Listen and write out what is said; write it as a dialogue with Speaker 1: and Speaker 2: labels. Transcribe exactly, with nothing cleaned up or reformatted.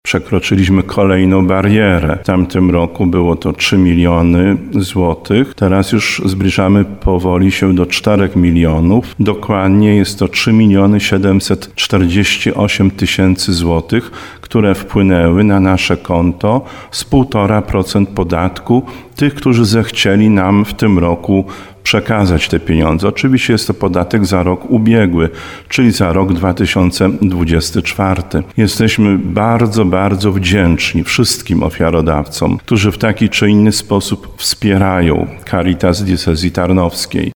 Speaker 1: przekroczyliśmy kolejną barierę. W tamtym roku było to trzy miliony złotych. Teraz już zbliżamy powoli się do czterech milionów. Dokładnie jest to trzy miliony siedemset czterdzieści osiem tysięcy złotych, które wpłynęły na nasze konto z półtora procent podatku tych, którzy zechcieli nam w tym roku przekazać te pieniądze. Oczywiście jest to podatek za rok ubiegły, czyli za rok dwa tysiące dwudziesty czwarty. Jesteśmy bardzo, bardzo wdzięczni wszystkim ofiarodawcom, którzy w taki czy inny sposób wspierają Caritas Diecezji Tarnowskiej.